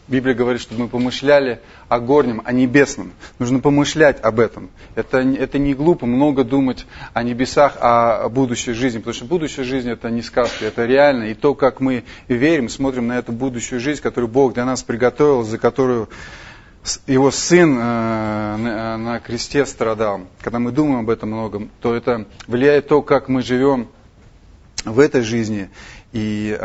Библия говорит, чтобы мы помышляли о горнем, о небесном. Нужно помышлять об этом. Это не глупо много думать о небесах, о будущей жизни. Потому что будущая жизнь это не сказка, это реально. И то, как мы верим, смотрим на эту будущую жизнь, которую Бог для нас приготовил, за которую Его Сын на кресте страдал. Когда мы думаем об этом много, то это влияет то, как мы живем в этой жизни. И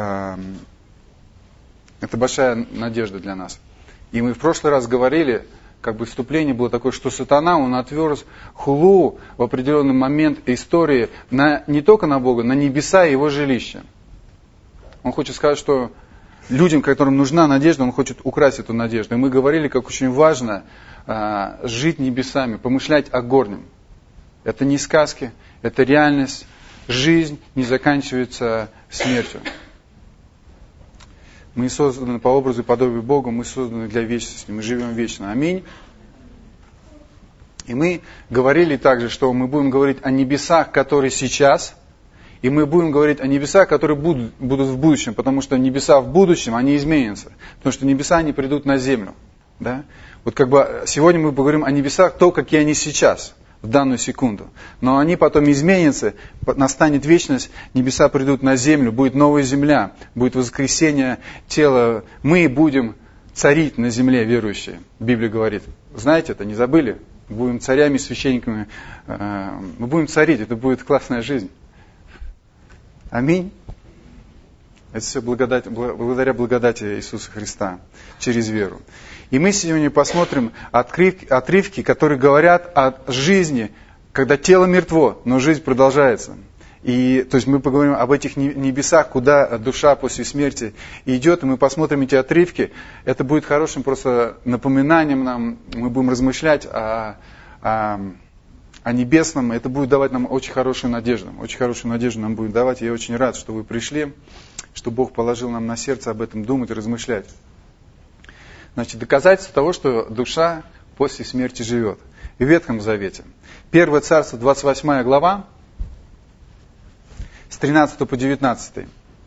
это большая надежда для нас. И мы в прошлый раз говорили, как бы вступление было такое, что сатана, он отверз хулу в определенный момент истории не только на Бога, на небеса и Его жилище. Он хочет сказать, что людям, которым нужна надежда, он хочет украсть эту надежду. И мы говорили, как очень важно жить небесами, помышлять о горнем. Это не сказки, это реальность. Жизнь не заканчивается смертью. Мы созданы по образу и подобию Бога, мы созданы для вечности, мы живем вечно. Аминь. И мы говорили также, что мы будем говорить о небесах, которые сейчас, и мы будем говорить о небесах, которые будут в будущем, потому что небеса в будущем, они изменятся. Потому что небеса, они придут на землю. Да? Вот как бы сегодня мы поговорим о небесах, то, какие они сейчас, в данную секунду. Но они потом изменятся, настанет вечность, небеса придут на землю, будет новая земля, будет воскресение тела. Мы будем царить на земле, верующие. Библия говорит. Знаете это, не забыли? Будем царями, священниками. Мы будем царить, это будет классная жизнь. Аминь. Это все благодаря благодати Иисуса Христа, через веру. И мы сегодня посмотрим отрывки, которые говорят о жизни, когда тело мертво, но жизнь продолжается. И, то есть мы поговорим об этих небесах, куда душа после смерти идет, и мы посмотрим эти отрывки. Это будет хорошим просто напоминанием нам, мы будем размышлять о небесном, это будет давать нам очень хорошую надежду. Очень хорошую надежду нам будет давать. Я очень рад, что вы пришли, что Бог положил нам на сердце об этом думать и размышлять. Значит, доказательство того, что душа после смерти живет. И в Ветхом Завете. 1 Царство, 28 глава, с 13 по 19.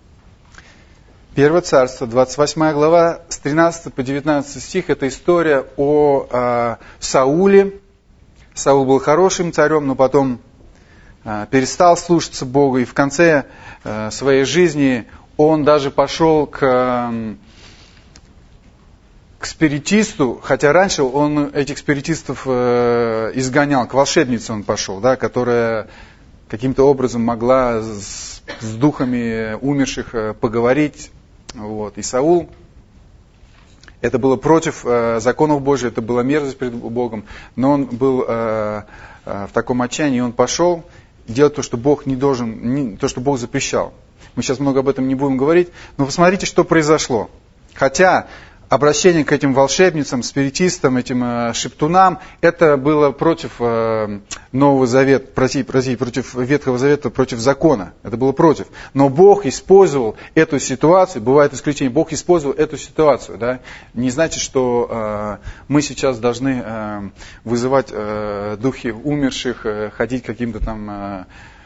1 Царство, 28 глава, с 13 по 19 стих. Это история о Сауле. Саул был хорошим царем, но потом перестал слушаться Бога. И в конце своей жизни он даже пошел к спиритисту, хотя раньше он этих спиритистов изгонял, к волшебнице он пошел, да, которая каким-то образом могла с духами умерших поговорить. Вот. И Саул, это было против законов Божьих, это была мерзость перед Богом, но он был в таком отчаянии, и он пошел делать то, что Бог не должен, то, что Бог запрещал. Мы сейчас много об этом не будем говорить, но посмотрите, что произошло. Хотя обращение к этим волшебницам, спиритистам, этим шептунам, это было против Нового Завета, против Ветхого Завета, против закона. Это было против. Но Бог использовал эту ситуацию, бывает исключение, Бог использовал эту ситуацию. Да? Не значит, что мы сейчас должны вызывать духи умерших, ходить к каким-то там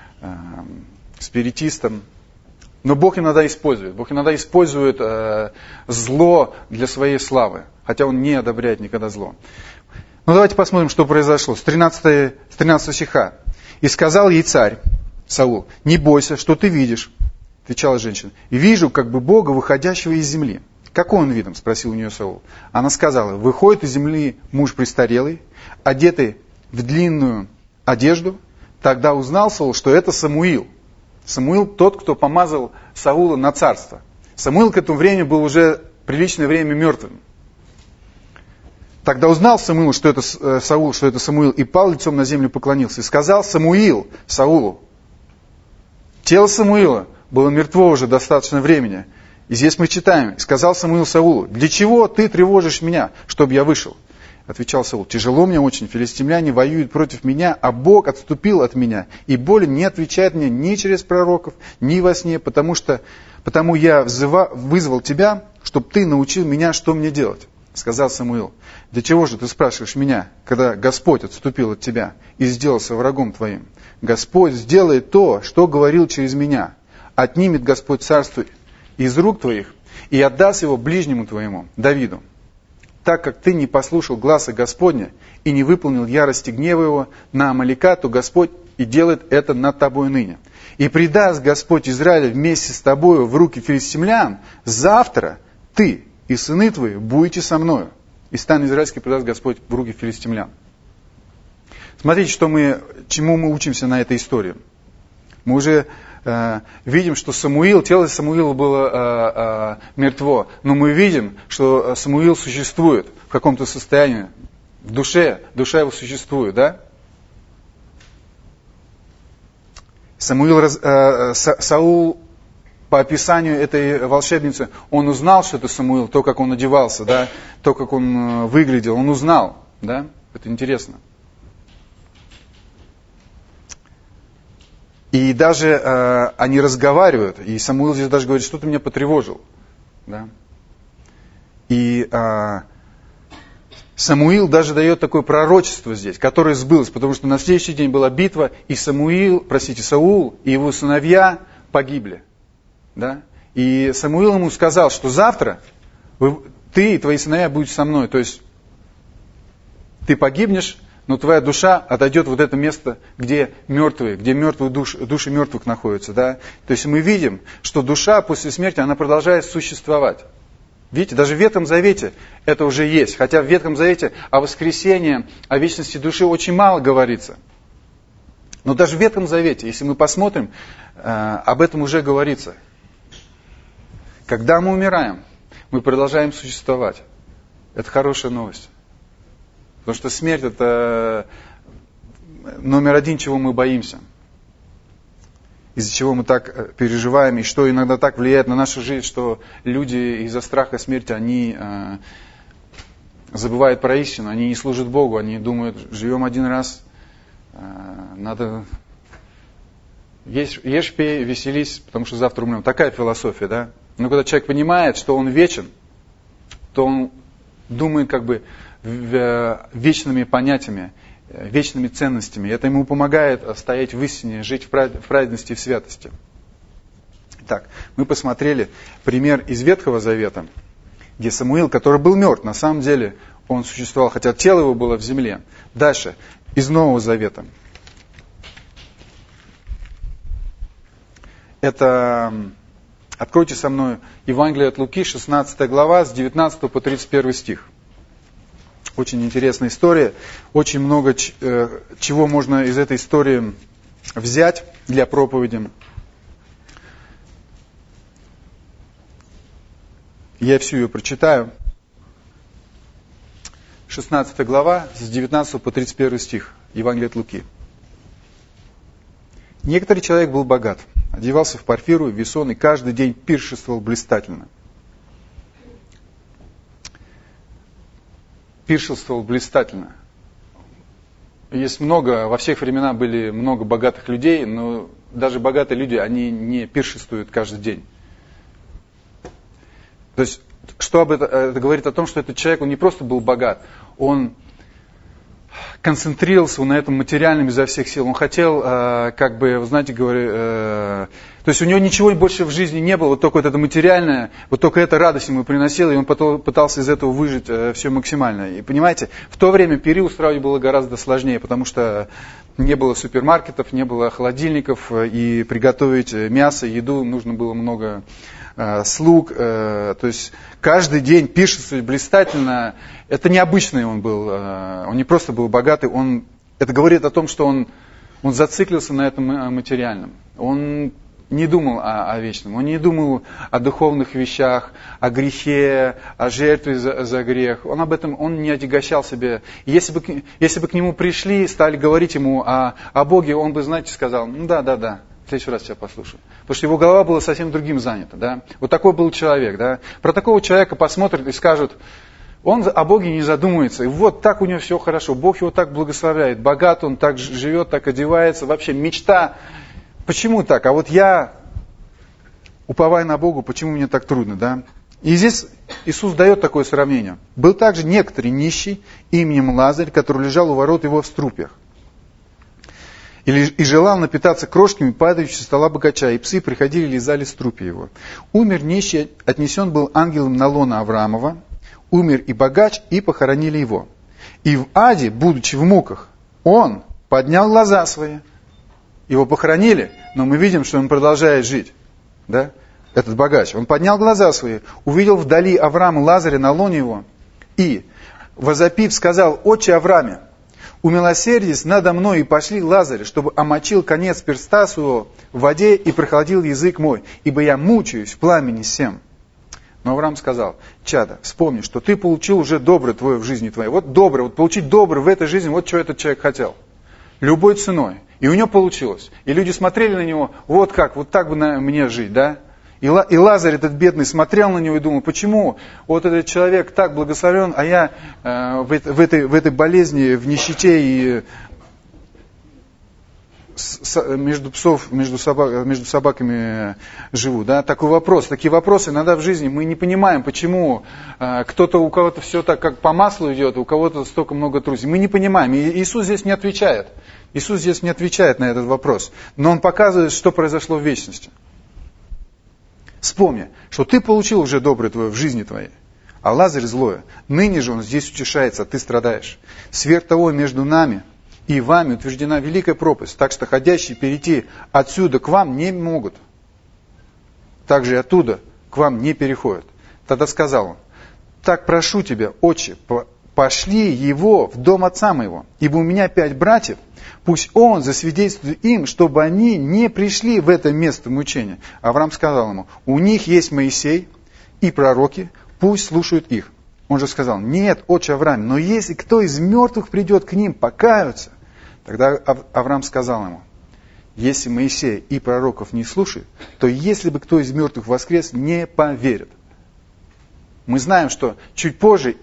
спиритистам. Но Бог иногда использует. Бог иногда использует зло для своей славы. Хотя Он не одобряет никогда зло. Ну давайте посмотрим, что произошло. С 13 стиха. «И сказал ей царь, Саул, не бойся, что ты видишь?» Отвечала женщина. «И вижу, как бы Бога, выходящего из земли». «Какой он видом?» спросил у нее Саул. Она сказала, выходит из земли муж престарелый, одетый в длинную одежду. Тогда узнал Саул, что это Самуил. Самуил тот, кто помазал Саула на царство. Самуил к этому времени был уже приличное время мертвым. Тогда узнал Самуил, что это Саул, что это Самуил, и пал лицом на землю, поклонился. И сказал Самуил Саулу. Тело Самуила было мертво уже достаточно времени. И здесь мы читаем. И сказал Самуил Саулу, для чего ты тревожишь меня, чтобы я вышел? Отвечал Саул, тяжело мне очень, филистимляне воюют против меня, а Бог отступил от меня, и более не отвечает мне ни через пророков, ни во сне, потому я вызвал тебя, чтобы ты научил меня, что мне делать. Сказал Самуил, для чего же ты спрашиваешь меня, когда Господь отступил от тебя и сделался врагом твоим? Господь сделает то, что говорил через меня, отнимет Господь царство из рук твоих и отдаст его ближнему твоему, Давиду. так как ты не послушал гласа Господня и не выполнил ярости гнева его на Амалека, то Господь и делает это над тобой ныне. И предаст Господь Израиля вместе с тобою в руки филистимлян, завтра ты и сыны твои будете со мною. И стан израильский предаст Господь в руки филистимлян». Смотрите, чему мы учимся на этой истории. Мы уже видим, что тело Самуила было мертво, но мы видим, что Самуил существует в каком-то состоянии, в душа его существует, да? Саул, по описанию этой волшебницы, он узнал, что это Самуил, то, как он одевался, да, то, как он выглядел, он узнал, да? Это интересно. И даже они разговаривают, и Самуил здесь даже говорит, что ты меня потревожил. Да? И Самуил даже дает такое пророчество здесь, которое сбылось, потому что на следующий день была битва, и Саул и его сыновья погибли. Да? И Самуил ему сказал, что завтра ты и твои сыновья будут со мной. То есть ты погибнешь, но твоя душа отойдет в вот это место, где мертвые души мертвых находятся. Да? То есть мы видим, что душа после смерти, она продолжает существовать. Видите, даже в Ветхом Завете это уже есть. Хотя в Ветхом Завете о воскресении, о вечности души очень мало говорится. Но даже в Ветхом Завете, если мы посмотрим, об этом уже говорится. Когда мы умираем, мы продолжаем существовать. Это хорошая новость. Потому что смерть — это номер один, чего мы боимся. Из-за чего мы так переживаем, и что иногда так влияет на нашу жизнь, что люди из-за страха смерти, они забывают про истину, они не служат Богу, они думают, живем один раз, надо ешь, пей, веселись, потому что завтра умрем. Такая философия, да? Но когда человек понимает, что он вечен, то он думает как бы вечными понятиями, вечными ценностями. Это ему помогает стоять в истине, жить в праведности и в святости. Итак, мы посмотрели пример из Ветхого Завета, где Самуил, который был мертв, на самом деле он существовал, хотя тело его было в земле. Дальше, из Нового Завета. Это, откройте со мной Евангелие от Луки, 16 глава, с 19 по 31 стих. Очень интересная история. Очень много чего можно из этой истории взять для проповеди. Я всю ее прочитаю. 16 глава, с 19 по 31 стих. Евангелие от Луки. Некоторый человек был богат, одевался в парфиру и весон, и каждый день пиршествовал блистательно. Пиршествовал блистательно. Есть во всех временах были много богатых людей, но даже богатые люди, они не пиршествуют каждый день. То есть, это говорит о том, что этот человек, он не просто был богат, он концентрировался на этом материальном изо всех сил. Он хотел, вы знаете, то есть у него ничего больше в жизни не было, вот только вот это материальное, вот только эта радость ему приносила, и он пытался из этого выжить все максимально. И понимаете, в то время период устраивать было гораздо сложнее, потому что не было супермаркетов, не было холодильников, и приготовить мясо, еду нужно было много слуг, то есть каждый день пиршествовать блистательно, это необычный он был, он не просто был богатый, это говорит о том, что он зациклился на этом материальном, он не думал о вечном, он не думал о духовных вещах, о грехе, о жертве за грех, он не отягощал себе. Если бы к нему пришли, стали говорить ему о Боге, он бы, знаете, сказал, да, в следующий раз тебя послушаю. Потому что его голова была совсем другим занята. Да? Вот такой был человек. Да? Про такого человека посмотрят и скажут, он о Боге не задумывается. И вот так у него все хорошо. Бог его так благословляет. Богат он, так живет, так одевается. Вообще мечта. Почему так? А вот я, уповая на Бога, почему мне так трудно? Да? И здесь Иисус дает такое сравнение. Был также некоторый нищий именем Лазарь, который лежал у ворот его в струпьях. И желал напитаться крошками, падающими со стола богача, и псы приходили и лизали струпья его. Умер нищий, отнесен был ангелом на лоно Авраамова. умер и богач, и похоронили его. И в аде, будучи в муках, он поднял глаза свои. Его похоронили, но мы видим, что он продолжает жить. Да? Этот богач. Он поднял глаза свои, увидел вдали Авраама Лазаря на лоне его, и, возопив, сказал: «Отче Аврааме, умилосердись надо мной, и пошли Лазаря, чтобы омочил конец перста своего в воде и прохладил язык мой, ибо я мучаюсь в пламени сем». Но Авраам сказал: «Чадо, вспомни, что ты получил уже доброе твое в жизни твоей». Вот доброе, вот получить доброе в этой жизни, вот что этот человек хотел. Любой ценой. И у него получилось. И люди смотрели на него: вот как, вот так бы мне жить, да? И Лазарь, этот бедный, смотрел на него и думал: почему вот этот человек так благословен, а я в этой болезни, в нищете и между собаками живу. Да? Такой вопрос, такие вопросы иногда в жизни мы не понимаем, почему у кого-то все так как по маслу идет, у кого-то столько много трудностей. Мы не понимаем. И Иисус здесь не отвечает. Иисус здесь не отвечает на этот вопрос. Но Он показывает, что произошло в вечности. Вспомни, что ты получил уже доброе твое в жизни твоей, а Лазарь злое. Ныне же он здесь утешается, а ты страдаешь. Сверх того, между нами и вами утверждена великая пропасть, так что ходящие перейти отсюда к вам не могут. Также и оттуда к вам не переходят. Тогда сказал он: так прошу тебя, отче, пошли его в дом отца моего, ибо у меня 5 братьев, пусть он засвидетельствует им, чтобы они не пришли в это место мучения. Авраам сказал ему: у них есть Моисей и пророки, пусть слушают их. Он же сказал: нет, отче Авраам, но если кто из мертвых придет к ним, покаются. Тогда Авраам сказал ему: если Моисей и пророков не слушает, то если бы кто из мертвых воскрес, не поверит. Мы знаем, что чуть позже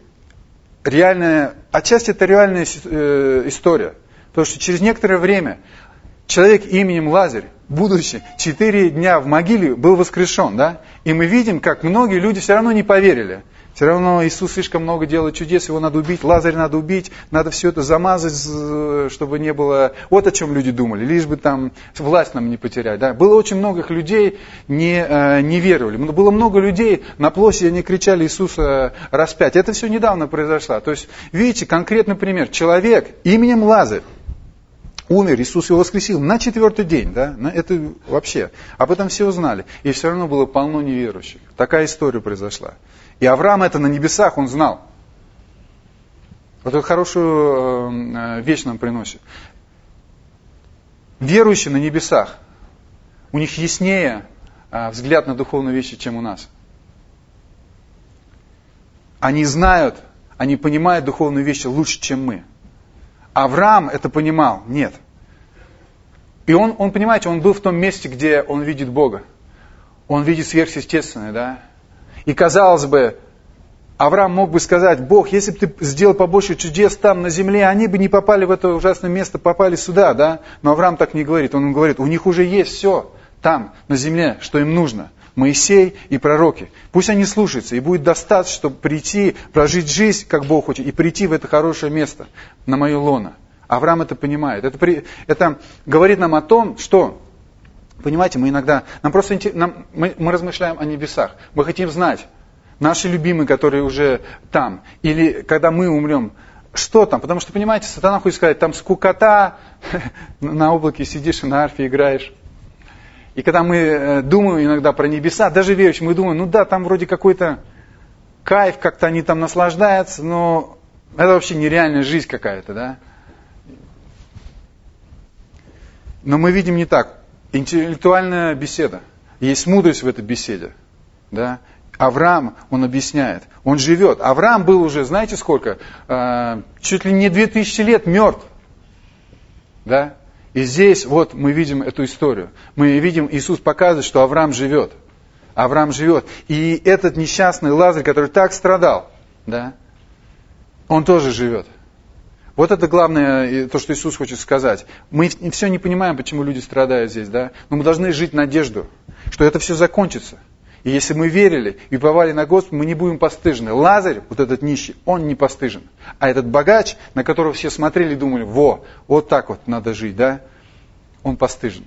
отчасти это реальная история. Потому что через некоторое время человек именем Лазарь, будучи 4 дня в могиле, был воскрешен. Да? И мы видим, как многие люди все равно не поверили. Все равно Иисус слишком много делает чудес, его надо убить, Лазаря надо убить, надо все это замазать, чтобы не было... Вот о чем люди думали, лишь бы там власть нам не потерять. Да? Было очень много людей, не веровали. Было много людей, на площади они кричали: Иисуса распять. Это все недавно произошло. То есть, видите, конкретный пример. Человек именем Лазарь умер, Иисус его воскресил на 4-й день. Да? Это вообще. Об этом все узнали. И все равно было полно неверующих. Такая история произошла. И Авраам это на небесах, он знал. Вот эту хорошую вещь нам приносит. Верующие на небесах, у них яснее взгляд на духовные вещи, чем у нас. Они знают, они понимают духовные вещи лучше, чем мы. Авраам это понимал? Нет. И он, понимаете, он был в том месте, где он видит Бога. Он видит сверхъестественное, да? И казалось бы, Авраам мог бы сказать: Бог, если бы ты сделал побольше чудес там на земле, они бы не попали в это ужасное место, попали сюда, да? Но Авраам так не говорит. Он говорит: у них уже есть все там, на земле, что им нужно. Моисей и пророки. Пусть они слушаются, и будет достаточно, чтобы прийти, прожить жизнь, как Бог хочет, и прийти в это хорошее место, на мое лоно. Авраам это понимает. Это говорит нам о том, что... Понимаете, мы иногда, мы размышляем о небесах. Мы хотим знать, наши любимые, которые уже там, или когда мы умрем, что там. Потому что, понимаете, сатана хочет сказать: там скукота, на облаке сидишь и на арфе играешь. И когда мы думаем иногда про небеса, даже верующие, мы думаем: ну да, там вроде какой-то кайф, как-то они там наслаждаются, но это вообще нереальная жизнь какая-то, да. Но мы видим не так. Интеллектуальная беседа. Есть мудрость в этой беседе. Да? Авраам, он объясняет. Он живет. Авраам был уже, знаете сколько? Чуть ли не 2000 лет мертв. Да? И здесь вот мы видим эту историю. Мы видим, Иисус показывает, что Авраам живет. Авраам живет. И этот несчастный Лазарь, который так страдал, да? Он тоже живет. Вот это главное, то, что Иисус хочет сказать. Мы все не понимаем, почему люди страдают здесь, да? Но мы должны жить надежду, что это все закончится. И если мы верили и уповали на Господа, мы не будем постыжены. Лазарь, вот этот нищий, он не постыжен. А этот богач, на которого все смотрели и думали: вот так вот надо жить, да? Он постыжен.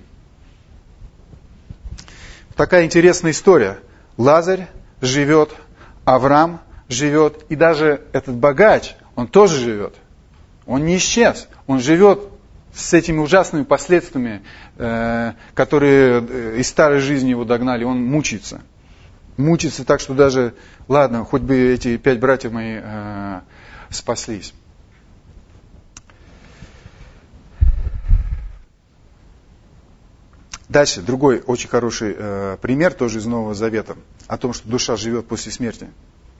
Такая интересная история. Лазарь живет, Авраам живет, и даже этот богач, он тоже живет. Он не исчез, он живет с этими ужасными последствиями, которые из старой жизни его догнали, он мучается. Мучается так, что даже, ладно, хоть бы эти 5 братьев мои спаслись. Дальше, другой очень хороший пример, тоже из Нового Завета, о том, что душа живет после смерти.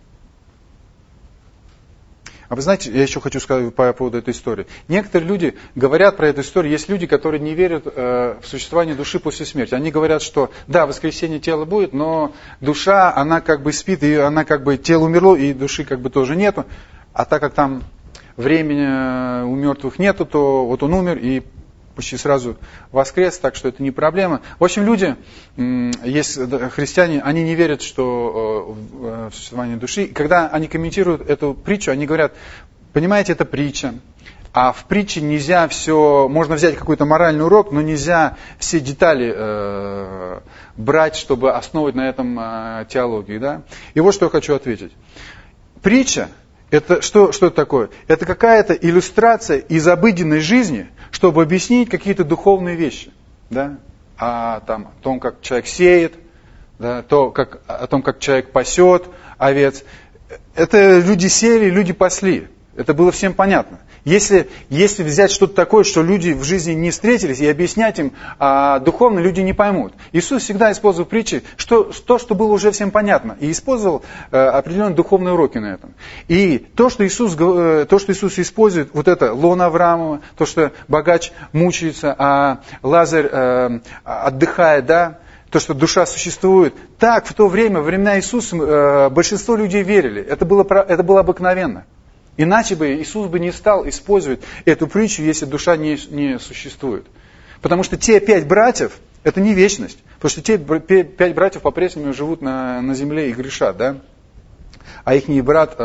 А вы знаете, я еще хочу сказать по поводу этой истории. Некоторые люди говорят про эту историю, есть люди, которые не верят в существование души после смерти. Они говорят, что да, воскресение тела будет, но душа, она как бы спит, и она как бы, тело умерло, и души как бы тоже нету. А так как там времени у мертвых нету, то вот он умер и почти сразу воскрес, так что это не проблема. В общем, люди, есть христиане, они не верят, что в существование души. И когда они комментируют эту притчу, они говорят, понимаете, это притча, а в притче нельзя все, можно взять какой-то моральный урок, но нельзя все детали брать, чтобы основывать на этом теологию. Да? И вот что я хочу ответить. Притча, это что это такое? Это какая-то иллюстрация из обыденной жизни, чтобы объяснить какие-то духовные вещи. Да? О том, как человек сеет, да? О том, как человек пасет овец. Это люди сеяли, люди пасли. Это было всем понятно. Если взять что-то такое, что люди в жизни не встретились, и объяснять им, духовно люди не поймут. Иисус всегда использовал притчи, что было уже всем понятно, и использовал определенные духовные уроки на этом. И то, что Иисус использует, вот это лон Авраамова, то, что богач мучается, а Лазарь отдыхает, да, то, что душа существует, так в то время, во времена Иисуса, большинство людей верили. Это было обыкновенно. Иначе бы Иисус бы не стал использовать эту притчу, если душа не существует. Потому что те 5 братьев, это не вечность. Потому что те 5 братьев по-прежнему живут на земле и грешат, да? А их брат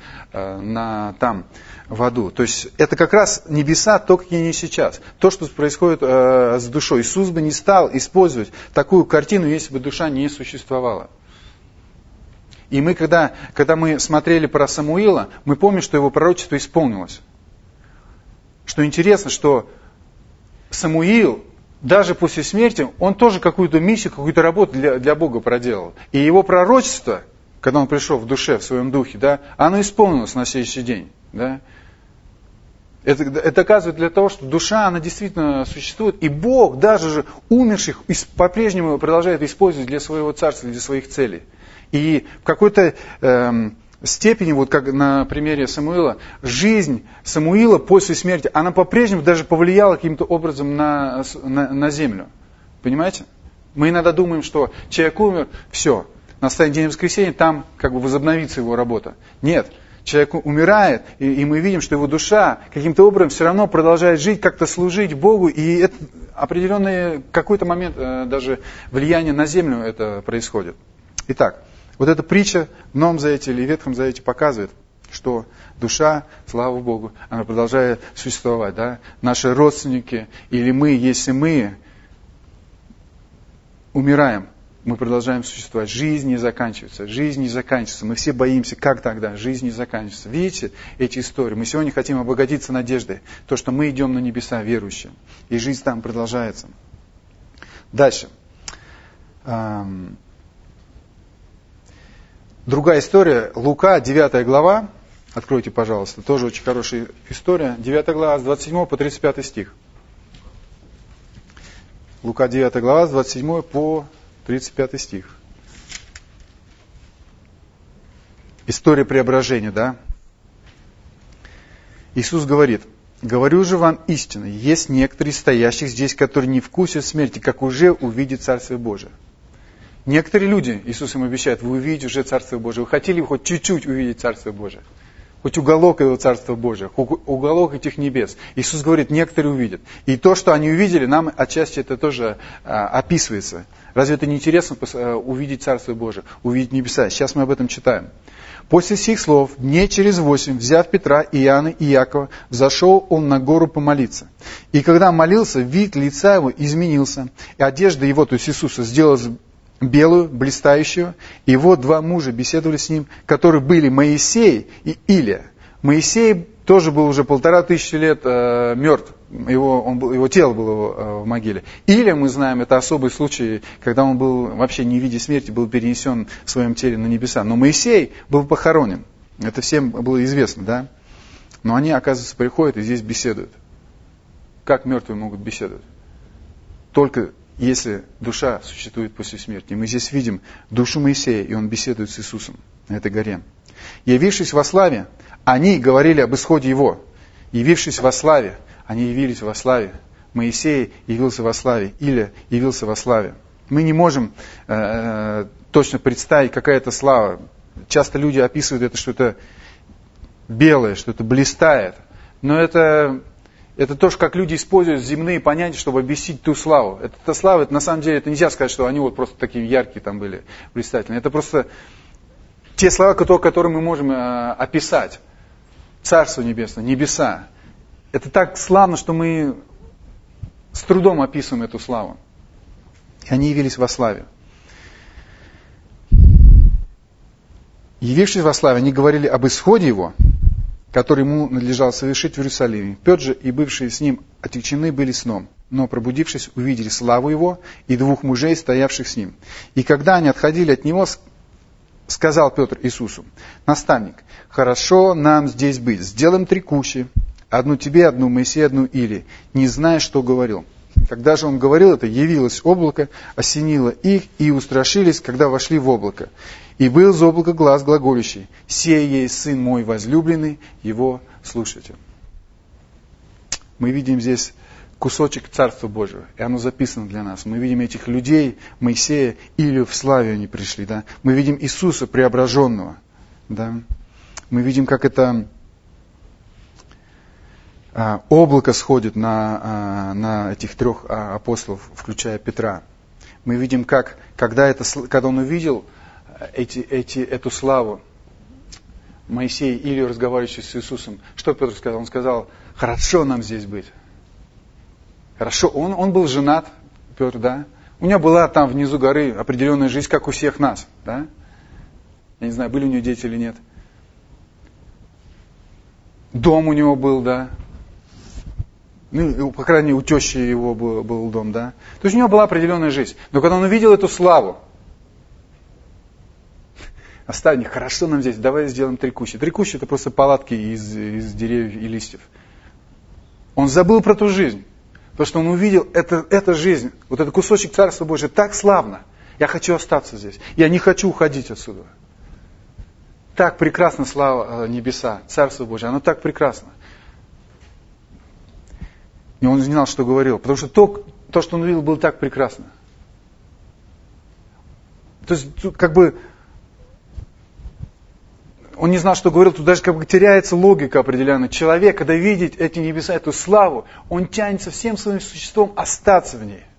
там, в аду. То есть это как раз небеса, то, какие они сейчас. То, что происходит с душой. Иисус бы не стал использовать такую картину, если бы душа не существовала. И мы, когда мы смотрели про Самуила, мы помним, что его пророчество исполнилось. Что интересно, что Самуил, даже после смерти, он тоже какую-то миссию, какую-то работу для Бога проделал. И его пророчество, когда он пришел в душе, в своем духе, да, оно исполнилось на следующий день. Да. Это доказывает для того, что душа, она действительно существует. И Бог, даже же умерших, по-прежнему продолжает использовать для своего царства, для своих целей. И в какой-то степени, вот как на примере Самуила, жизнь Самуила после смерти, она по-прежнему даже повлияла каким-то образом на землю. Понимаете? Мы иногда думаем, что человек умер, все, настанет день воскресения, там как бы возобновится его работа. Нет, человек умирает, и мы видим, что его душа каким-то образом все равно продолжает жить, как-то служить Богу, и это определенный какой-то момент даже влияние на землю это происходит. Итак, вот эта притча в Новом Завете или Ветхом Завете показывает, что душа, слава Богу, она продолжает существовать. Да? Наши родственники или мы, если мы умираем, мы продолжаем существовать. Жизнь не заканчивается, жизнь не заканчивается. Мы все боимся, как тогда? Жизнь не заканчивается. Видите эти истории? Мы сегодня хотим обогатиться надеждой. То, что мы идем на небеса верующие. И жизнь там продолжается. Дальше. Другая история, Лука, 9 глава, откройте, пожалуйста, тоже очень хорошая история, 9 глава, с 27 по 35 стих. Лука, 9 глава, с 27 по 35 стих. История преображения, да? Иисус говорит, «Говорю же вам истину, есть некоторые стоящих здесь, которые не вкусят смерти, как уже увидят Царствие Божие». Некоторые люди, Иисус им обещает, вы увидите уже Царствие Божие. Вы хотели бы хоть чуть-чуть увидеть Царствие Божие? Хоть уголок этого Царства Божия, уголок этих небес. Иисус говорит, некоторые увидят. И то, что они увидели, нам отчасти это тоже описывается. Разве это не интересно увидеть Царствие Божие, увидеть небеса? Сейчас мы об этом читаем. После сих слов, дней через 8, взяв Петра, Иоанна и Иакова, взошел он на гору помолиться. И когда молился, вид лица его изменился, и одежда его, то есть Иисуса, сделалась белую, блистающую, и вот два мужа беседовали с ним, которые были Моисей и Илия. Моисей тоже был уже 1500 лет мертв, его тело было в могиле. Илия, мы знаем, это особый случай, когда он был вообще не в виде смерти, был перенесен в своем теле на небеса. Но Моисей был похоронен, это всем было известно, да? Но они, оказывается, приходят и здесь беседуют. Как мертвые могут беседовать? Только если душа существует после смерти. Мы здесь видим душу Моисея, и он беседует с Иисусом на этой горе. Явившись во славе, они говорили об исходе его. Явившись во славе, они явились во славе. Моисей явился во славе, Илия явился во славе. Мы не можем точно представить, какая это слава. Часто люди описывают это, что это белое, что это блистает. Но это то, как люди используют земные понятия, чтобы объяснить ту славу. Эта слава, это на самом деле, это нельзя сказать, что они вот просто такие яркие там были, блистательные. Это просто те слова, которые мы можем описать. Царство небесное, небеса. Это так славно, что мы с трудом описываем эту славу. И они явились во славе. Явившись во славе, они говорили об исходе его, который ему надлежало совершить в Иерусалиме. Петр же и бывшие с ним отягчены были сном, но, пробудившись, увидели славу его и двух мужей, стоявших с ним. И когда они отходили от него, сказал Петр Иисусу: наставник, хорошо нам здесь быть, сделаем 3 кущи, одну тебе, одну Моисею, одну Илии, не зная, что говорил. Когда же он говорил это, явилось облако, осенило их, и устрашились, когда вошли в облако. И был из облака глас глаголющий: «Сей есть Сын мой возлюбленный, его слушайте». Мы видим здесь кусочек Царства Божьего, и оно записано для нас. Мы видим этих людей, Моисея, Илию, в славе они пришли. Да? Мы видим Иисуса преображенного. Да? Мы видим, как это облако сходит на этих 3 апостолов, включая Петра. Мы видим, как, когда он увидел эту славу, Моисей, Илию, разговаривающий с Иисусом, что Петр сказал? Он сказал: хорошо нам здесь быть. Хорошо, он был женат, Петр, да? У него была там внизу горы определенная жизнь, как у всех нас, да? Я не знаю, были у него дети или нет. Дом у него был, да? Ну, по крайней мере, у тещи его был дом, да? То есть у него была определенная жизнь. Но когда он увидел эту славу, наставник, хорошо нам здесь, давай сделаем 3 кущи. 3 кущи — это просто палатки из деревьев и листьев. Он забыл про ту жизнь. Потому что он увидел, эта жизнь, вот этот кусочек Царства Божьего так славно. Я хочу остаться здесь. Я не хочу уходить отсюда. Так прекрасна слава небеса, Царство Божие. Оно так прекрасно. И он не знал, что говорил. Потому что то, что он увидел, было так прекрасно. То есть, как бы, он не знал, что говорил, тут даже как бы теряется логика определенная. Человек, когда видит эти небеса, эту славу, он тянется всем своим существом остаться в ней.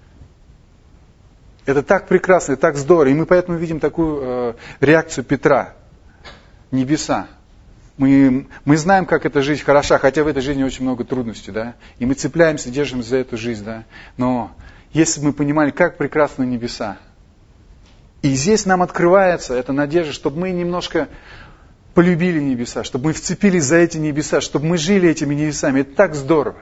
Это так прекрасно, так здорово. И мы поэтому видим такую реакцию Петра. Небеса. Мы знаем, как эта жизнь хороша, хотя в этой жизни очень много трудностей, да. И мы цепляемся, держимся за эту жизнь, да. Но если бы мы понимали, как прекрасны небеса. И здесь нам открывается эта надежда, чтобы мы немножко полюбили небеса, чтобы мы вцепились за эти небеса, чтобы мы жили этими небесами. Это так здорово.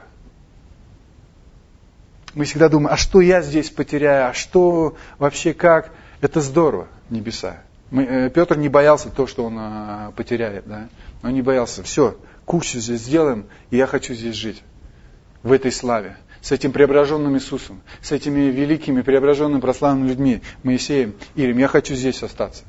Мы всегда думаем: а что я здесь потеряю, а что вообще как? Это здорово, небеса. Петр не боялся того, что он потеряет. Да? Он не боялся. Все, кущу здесь сделаем, и я хочу здесь жить. В этой славе. С этим преображенным Иисусом. С этими великими преображенными прославленными людьми. Моисеем, Илием. Я хочу здесь остаться.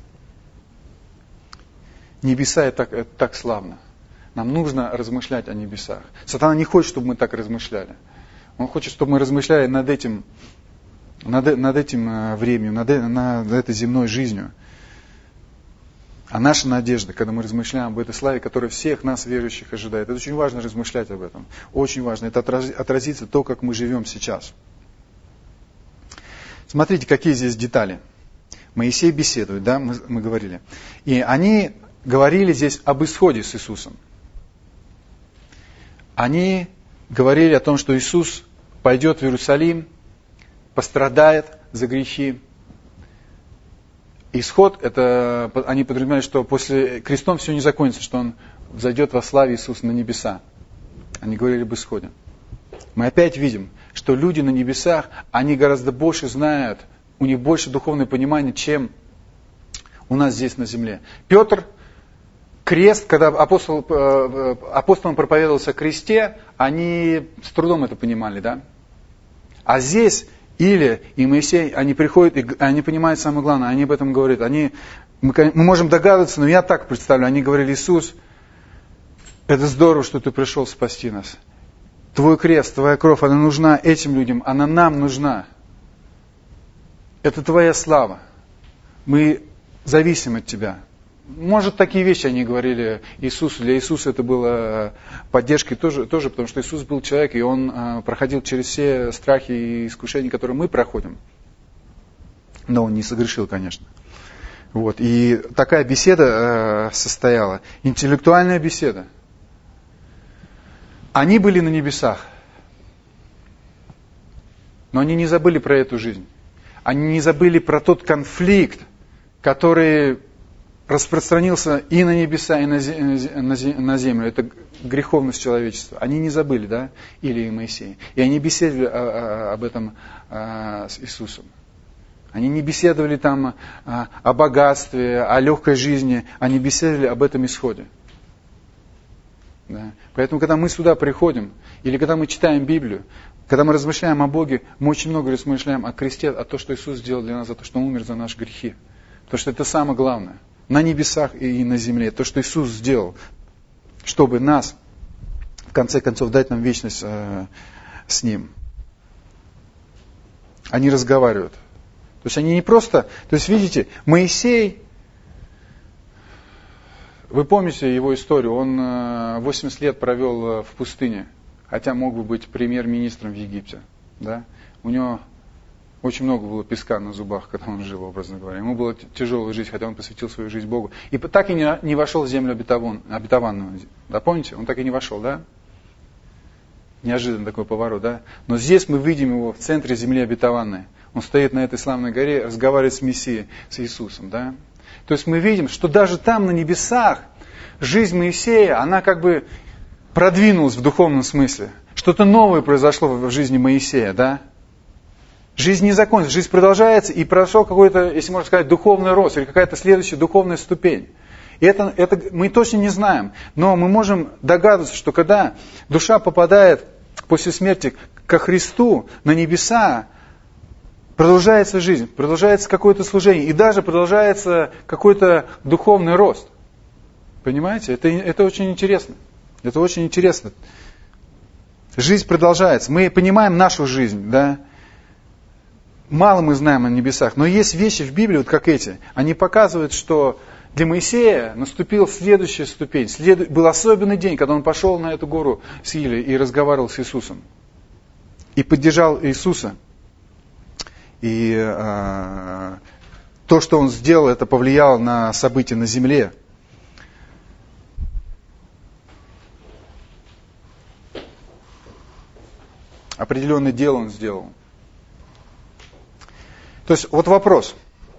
Небеса — это так славно. Нам нужно размышлять о небесах. Сатана не хочет, чтобы мы так размышляли. Он хочет, чтобы мы размышляли над этим временем, над этой земной жизнью. А наша надежда, когда мы размышляем об этой славе, которая всех нас, верующих, ожидает, это очень важно размышлять об этом. Очень важно. Это отразится то, как мы живем сейчас. Смотрите, какие здесь детали. Моисей беседует, да, мы говорили. И они говорили здесь об исходе с Иисусом. Они говорили о том, что Иисус пойдет в Иерусалим, пострадает за грехи, Исход, это они подразумевают, что после крестом все не закончится, что он зайдет во славе Иисуса на небеса. Они говорили об исходе. Мы опять видим, что люди на небесах, они гораздо больше знают, у них больше духовное понимание, чем у нас здесь на земле. Петр, крест, когда апостолам проповедовался о кресте, они с трудом это понимали, да? А здесь Илия и Моисей, они приходят, и они понимают самое главное, они об этом говорят. Мы можем догадываться, но я так представляю, они говорили: Иисус, это здорово, что ты пришел спасти нас. Твой крест, твоя кровь, она нужна этим людям, она нам нужна. Это твоя слава. Мы зависим от тебя. Может, такие вещи они говорили Иисусу. Для Иисуса это было поддержкой тоже, потому что Иисус был человек, и Он проходил через все страхи и искушения, которые мы проходим. Но Он не согрешил, конечно. Вот. И такая беседа состояла, интеллектуальная беседа. Они были на небесах, но они не забыли про эту жизнь. Они не забыли про тот конфликт, который распространился и на небеса, и на землю. Это греховность человечества. Они не забыли, да, Илия и Моисей. И они беседовали об этом с Иисусом. Они не беседовали там о богатстве, о легкой жизни. Они беседовали об этом исходе. Да. Поэтому, когда мы сюда приходим, или когда мы читаем Библию, когда мы размышляем о Боге, мы очень много размышляем о кресте, о том, что Иисус сделал для нас, о том, что Он умер за наши грехи. Потому что это самое главное. На небесах и на земле. То, что Иисус сделал, чтобы нас, в конце концов, дать нам вечность с Ним. Они разговаривают. То есть они не просто... То есть, видите, Моисей... Вы помните его историю? Он 80 лет провел в пустыне, хотя мог бы быть премьер-министром в Египте. Да? У него очень много было песка на зубах, когда он жил, образно говоря. Ему было тяжелая жизнь, хотя он посвятил свою жизнь Богу. И так и не вошел в землю обетованную. Да, помните? Он так и не вошел, да? Неожиданно такой поворот, да? Но здесь мы видим его в центре земли обетованной. Он стоит на этой славной горе, разговаривает с Мессией, с Иисусом, да? То есть мы видим, что даже там, на небесах, жизнь Моисея, она как бы продвинулась в духовном смысле. Что-то новое произошло в жизни Моисея, да? Жизнь не закончилась, жизнь продолжается, и прошел какой-то, если можно сказать, духовный рост, или какая-то следующая духовная ступень. И это мы точно не знаем, но мы можем догадываться, что когда душа попадает после смерти ко Христу на небеса, продолжается жизнь, продолжается какое-то служение, и даже продолжается какой-то духовный рост. Понимаете? Это очень интересно. Это очень интересно. Жизнь продолжается. Мы понимаем нашу жизнь, да? Мало мы знаем о небесах, но есть вещи в Библии, вот как эти. Они показывают, что для Моисея наступила следующая ступень. Был особенный день, когда он пошел на эту гору с Илией и разговаривал с Иисусом. И поддержал Иисуса. И то, что он сделал, это повлияло на события на земле. Определенное дело он сделал. То есть, вот вопрос.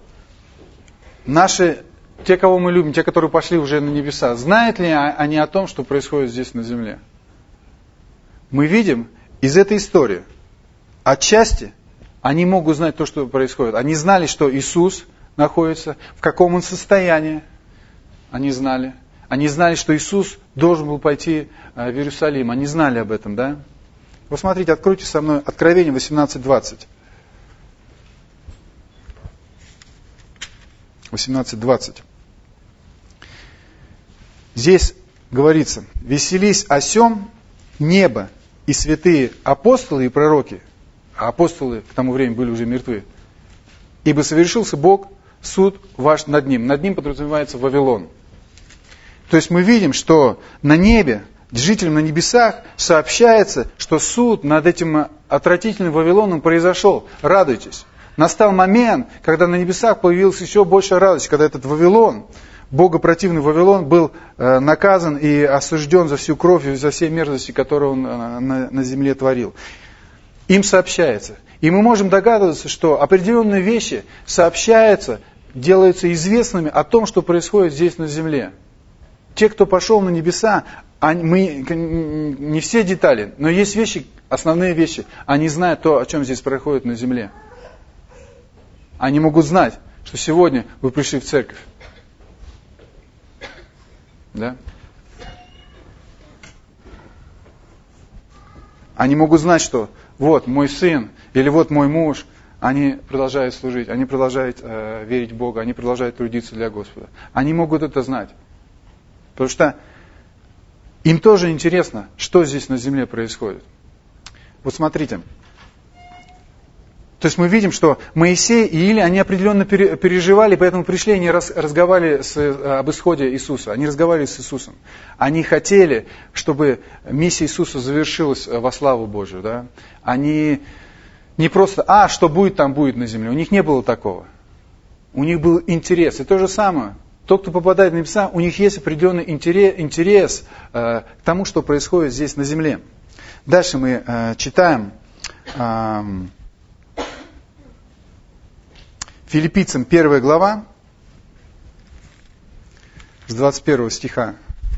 Те, кого мы любим, те, которые пошли уже на небеса, знают ли они о том, что происходит здесь на земле? Мы видим из этой истории, отчасти, они могут знать то, что происходит. Они знали, что Иисус находится, в каком он состоянии. Они знали. Они знали, что Иисус должен был пойти в Иерусалим. Они знали об этом, да? Вот смотрите, откройте со мной Откровение 18:20. 18:20. Здесь говорится: «Веселись о сем небо и святые апостолы и пророки». А апостолы к тому времени были уже мертвы. «Ибо совершился Бог, суд ваш над ним». Над ним подразумевается Вавилон. То есть мы видим, что на небе, жителям на небесах сообщается, что суд над этим отвратительным Вавилоном произошел. Радуйтесь. Настал момент, когда на небесах появилась еще большая радость, когда этот Вавилон, богопротивный Вавилон, был наказан и осужден за всю кровь и за все мерзости, которые он на земле творил. Им сообщается. И мы можем догадываться, что определенные вещи сообщаются делаются известными о том, что происходит здесь на земле. Те, кто пошел на небеса, мы не все детали, но есть вещи, основные вещи. Они знают то, о чем здесь происходит на земле. Они могут знать, что сегодня вы пришли в церковь. Да? Они могут знать, что вот мой сын или вот мой муж, они продолжают служить, они продолжают верить в Бога, они продолжают трудиться для Господа. Они могут это знать. Потому что им тоже интересно, что здесь на земле происходит. Вот смотрите. То есть мы видим, что Моисей и Илия, они определенно переживали, поэтому пришли, они разговаривали об исходе Иисуса. Они разговаривали с Иисусом. Они хотели, чтобы миссия Иисуса завершилась во славу Божию. Да? Они не просто, что будет, там будет на земле. У них не было такого. У них был интерес. И то же самое. Тот, кто попадает на небеса, у них есть определенный интерес к тому, что происходит здесь на земле. Дальше мы читаем Филиппийцам 1 глава, с 21 стиха.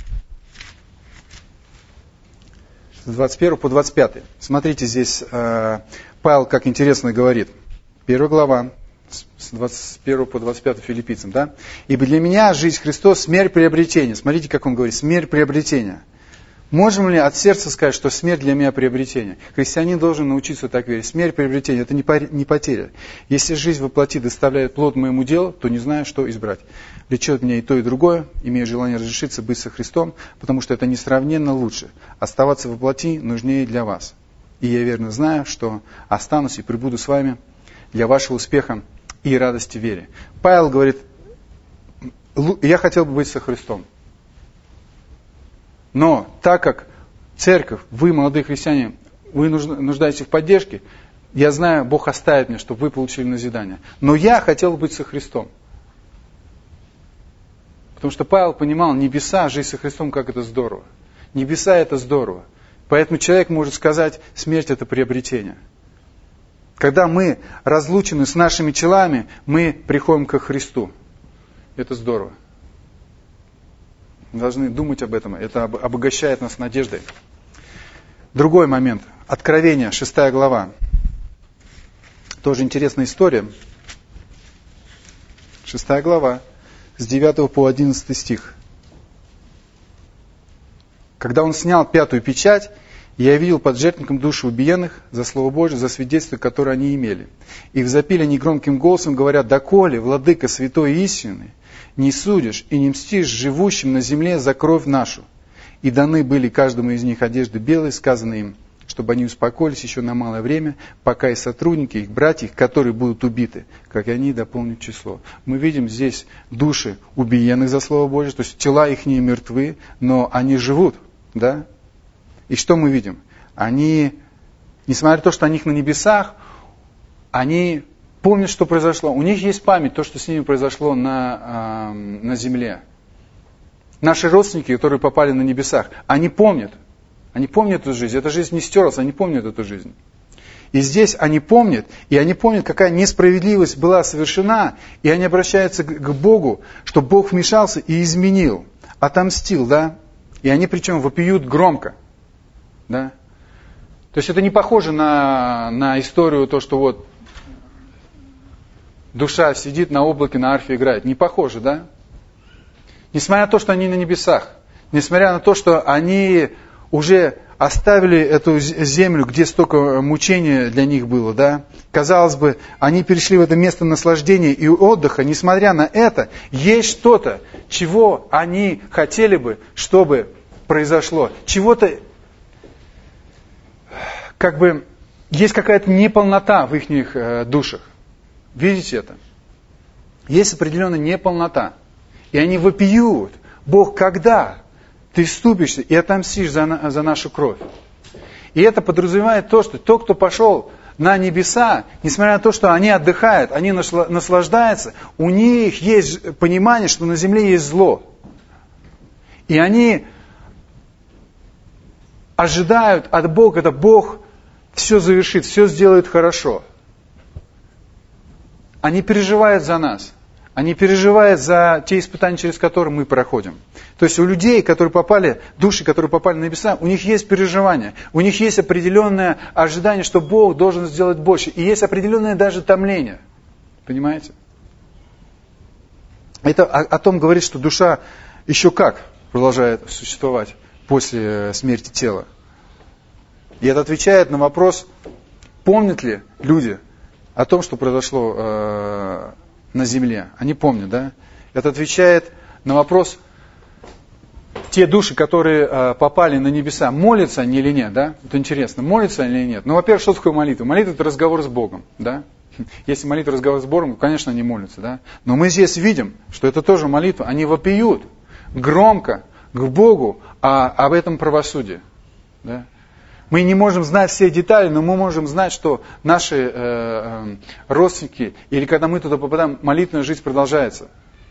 С 21 по 25. Смотрите, здесь Павел как интересно говорит. 1 глава, с 21 по 25 Филиппийцам. Да? «Ибо для меня жизнь Христос, смерть приобретения». Смотрите, как он говорит, смерть приобретения. Можем ли от сердца сказать, что смерть для меня приобретение? Христианин должен научиться так верить. Смерть приобретение – это не потеря. Если жизнь во плоти доставляет плод моему делу, то не знаю, что избрать. Влечет меня и то, и другое, имею желание разрешиться быть со Христом, потому что это несравненно лучше. Оставаться во плоти нужнее для вас. И я верно знаю, что останусь и пребуду с вами для вашего успеха и радости в вере. Павел говорит, я хотел бы быть со Христом. Но так как церковь, вы, молодые христиане, вы нуждаетесь в поддержке, я знаю, Бог оставит меня, чтобы вы получили назидание. Но я хотел быть со Христом. Потому что Павел понимал, небеса, жизнь со Христом, как это здорово. Небеса это здорово. Поэтому человек может сказать, смерть это приобретение. Когда мы разлучены с нашими телами, мы приходим ко Христу. Это здорово. Мы должны думать об этом. Это обогащает нас надеждой. Другой момент. Откровение, 6 глава. Тоже интересная история. 6 глава, с 9 по 11 стих. «Когда он снял пятую печать, я видел под жертвенником души убиенных за Слово Божие, за свидетельство, которое они имели. И взопили они громким голосом, говоря, доколе, владыка святой и истинный, не судишь и не мстишь живущим на земле за кровь нашу. И даны были каждому из них одежды белые, сказано им, чтобы они успокоились еще на малое время, пока и сотрудники, их братья, которые будут убиты, как и они дополнят число». Мы видим здесь души убиенных за Слово Божие, то есть тела их не мертвы, но они живут. Да? И что мы видим? Они, несмотря на то, что они на небесах, они помнят, что произошло. У них есть память, то, что с ними произошло на земле. Наши родственники, которые попали на небесах, они помнят. Они помнят эту жизнь. Эта жизнь не стерлась, они помнят эту жизнь. И здесь они помнят, и они помнят, какая несправедливость была совершена, и они обращаются к Богу, чтобы Бог вмешался и изменил, отомстил, да? И они причем вопиют громко, да? То есть это не похоже на историю, то, что вот душа сидит на облаке, на арфе играет. Не похоже, да? Несмотря на то, что они на небесах, несмотря на то, что они уже оставили эту землю, где столько мучения для них было, да? Казалось бы, они перешли в это место наслаждения и отдыха. Несмотря на это, есть что-то, чего они хотели бы, чтобы произошло. Чего-то, как бы, есть какая-то неполнота в их душах. Видите это? Есть определенная неполнота. И они вопиют: Бог, когда ты вступишься и отомстишь за нашу кровь? И это подразумевает то, что тот, кто пошел на небеса, несмотря на то, что они отдыхают, они наслаждаются, у них есть понимание, что на земле есть зло. И они ожидают от Бога, это Бог все завершит, все сделает хорошо. Они переживают за нас. Они переживают за те испытания, через которые мы проходим. То есть у людей, которые попали, души, которые попали на небеса, у них есть переживания, у них есть определенное ожидание, что Бог должен сделать больше. И есть определенное даже томление. Понимаете? Это о том говорит, что душа еще как продолжает существовать после смерти тела. И это отвечает на вопрос, помнят ли люди о том, что произошло на земле. Они помнят, да? Это отвечает на вопрос, те души, которые попали на небеса, молятся они или нет, да? Это интересно, молятся они или нет? Ну, во-первых, что такое молитва? Молитва – это разговор с Богом, да? Если молитва – разговор с Богом, то, конечно, они молятся, да? Но мы здесь видим, что это тоже молитва. Они вопиют громко к Богу об этом правосудии, да? Мы не можем знать все детали, но мы можем знать, что наши родственники, или когда мы туда попадаем, молитвенная жизнь продолжается.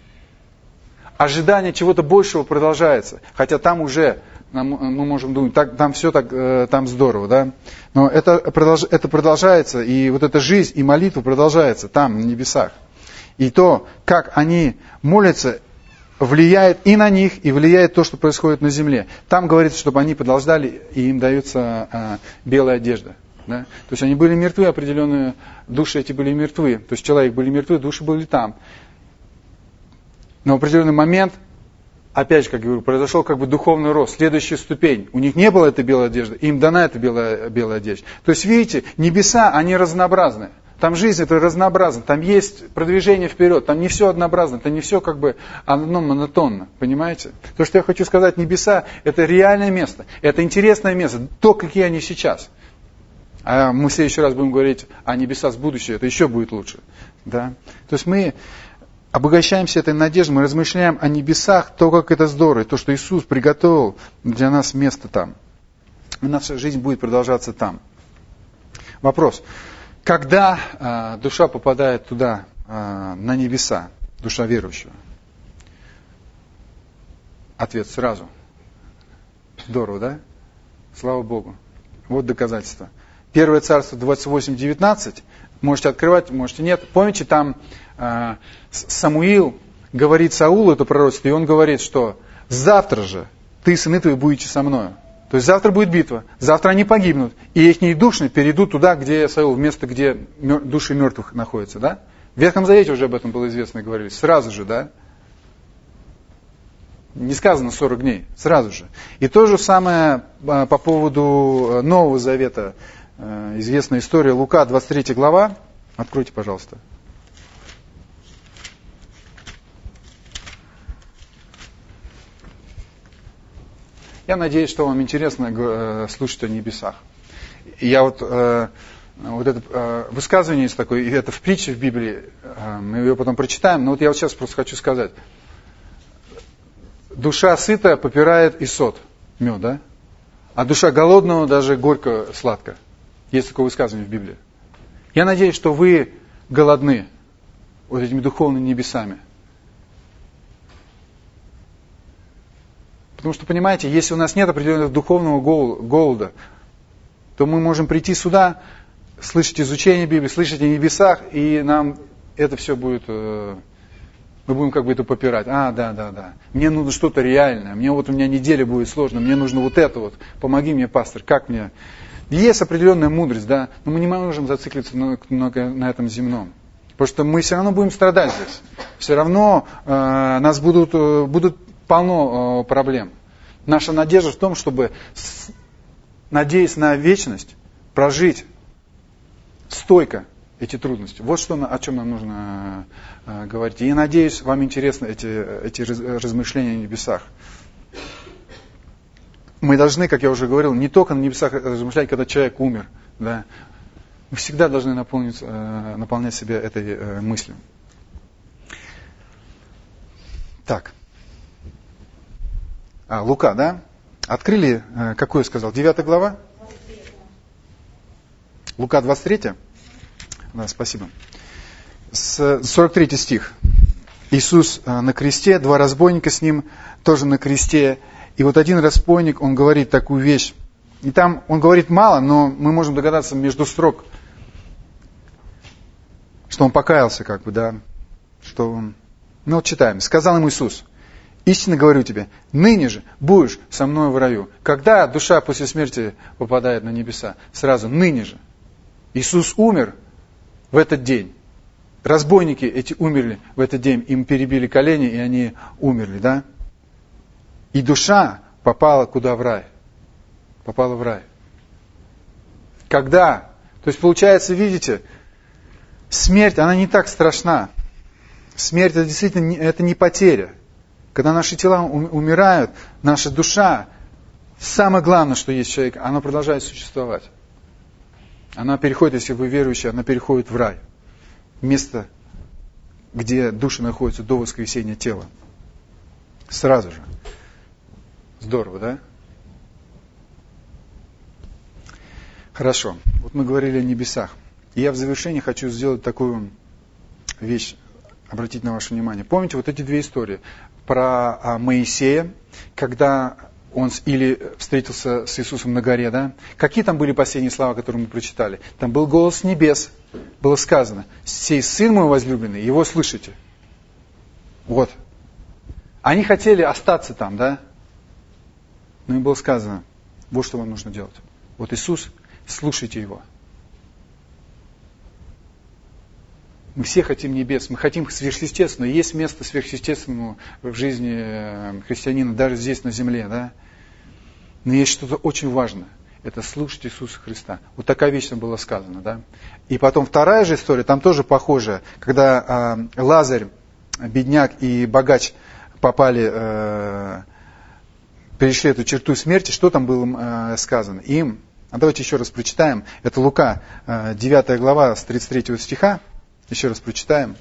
Ожидание чего-то большего продолжается. Хотя там уже, мы можем думать, там все так, там здорово, да? Но это продолжается, и вот эта жизнь и молитва продолжается там, на небесах. И то, как они молятся, влияет и на них, и влияет то, что происходит на земле. Там говорится, чтобы они продолжали, и им дается белая одежда. Да? То есть они были мертвы, определенные души эти были мертвы. То есть тела их были мертвы, души были там. Но в определенный момент, опять же, как я говорю, произошел как бы духовный рост, следующая ступень. У них не было этой белой одежды, им дана эта белая одежда. То есть, видите, небеса, они разнообразны. Там жизнь это разнообразна, там есть продвижение вперед, там не все однообразно, там не все как бы одно монотонно, понимаете? То, что я хочу сказать, небеса это реальное место, это интересное место, то, какие они сейчас. А мы в следующий раз будем говорить о небесах с будущего, это еще будет лучше. Да? То есть мы обогащаемся этой надеждой, мы размышляем о небесах, то, как это здорово, то, что Иисус приготовил для нас место там. И наша жизнь будет продолжаться там. Вопрос. Когда душа попадает туда, на небеса, душа верующего? Ответ сразу. Здорово, да? Слава Богу. Вот доказательство. 1 Царство 28:19. Можете открывать, можете нет. Помните, там Самуил говорит Саулу это пророчество, и он говорит, что завтра же ты и сыны твои будете со мною. То есть завтра будет битва, завтра они погибнут, и их души перейдут туда, где Саул, в место, где души мертвых находятся, да? В Ветхом Завете уже об этом было известно и говорили, сразу же, да? Не сказано 40 дней, сразу же. И то же самое по поводу Нового Завета, известная история, Лука, 23 глава, откройте, пожалуйста. Я надеюсь, что вам интересно слушать о небесах. И я вот это высказывание есть такое, и это в притче в Библии, мы ее потом прочитаем, но вот я вот сейчас просто хочу сказать. Душа сытая попирает исот, мед, да? А душа голодного даже горько-сладко. Есть такое высказывание в Библии. Я надеюсь, что вы голодны вот этими духовными небесами. Потому что, понимаете, если у нас нет определенного духовного голода, то мы можем прийти сюда, слышать изучение Библии, слышать о небесах, и нам это все будет, мы будем как бы это попирать. Да. Мне нужно что-то реальное, у меня неделя будет сложно, мне нужно вот это вот, помоги мне, пастор, как мне. Есть определенная мудрость, да, но мы не можем зациклиться на этом земном. Потому что мы все равно будем страдать здесь. Все равно нас будут полно проблем. Наша надежда в том, чтобы, надеясь на вечность, прожить стойко эти трудности. Вот что, о чем нам нужно говорить. И я надеюсь, вам интересны эти размышления о небесах. Мы должны, как я уже говорил, не только на небесах размышлять, когда человек умер. Да? Мы всегда должны наполнять себя этой мыслью. Так. Лука, да? Открыли, какую я сказал, 9 глава? 23. Лука 23? Да, спасибо. 43 стих. Иисус на кресте, 2 разбойника с ним тоже на кресте. И вот один разбойник, он говорит такую вещь. И там он говорит мало, но мы можем догадаться между строк, что он покаялся, как бы, да, что он Ну вот читаем. Сказал ему Иисус: истинно говорю тебе, ныне же будешь со мной в раю. Когда душа после смерти попадает на небеса? Сразу, ныне же. Иисус умер в этот день. Разбойники эти умерли в этот день. Им перебили колени, и они умерли, да? И душа попала куда? В рай. Попала в рай. Когда? То есть, получается, видите, смерть, она не так страшна. Смерть, это действительно это не потеря. Когда наши тела умирают, наша душа, самое главное, что есть человек, она продолжает существовать. Она переходит, если вы верующие, она переходит в рай. Место, где души находятся до воскресения тела. Сразу же. Здорово, да? Хорошо. Вот мы говорили о небесах. И я в завершении хочу сделать такую вещь, обратить на ваше внимание. Помните вот эти две истории про Моисея, когда он или встретился с Иисусом на горе, да? Какие там были последние слова, которые мы прочитали? Там был голос с небес, было сказано: «Сей сын мой возлюбленный, его слышите». Вот. Они хотели остаться там, да? Но им было сказано: вот что вам нужно делать. Вот Иисус, слушайте его. Мы все хотим небес, мы хотим сверхъестественного. Есть место сверхъестественному в жизни христианина, даже здесь на земле, да? Но есть что-то очень важное. Это слушать Иисуса Христа. Вот такая вещь там была сказана, да? И потом вторая же история, там тоже похожая, когда Лазарь, бедняк и богач попали, перешли эту черту смерти, что там было сказано? Им, давайте еще раз прочитаем, это Лука, 9 глава, с 33 стиха. Еще раз прочитаем.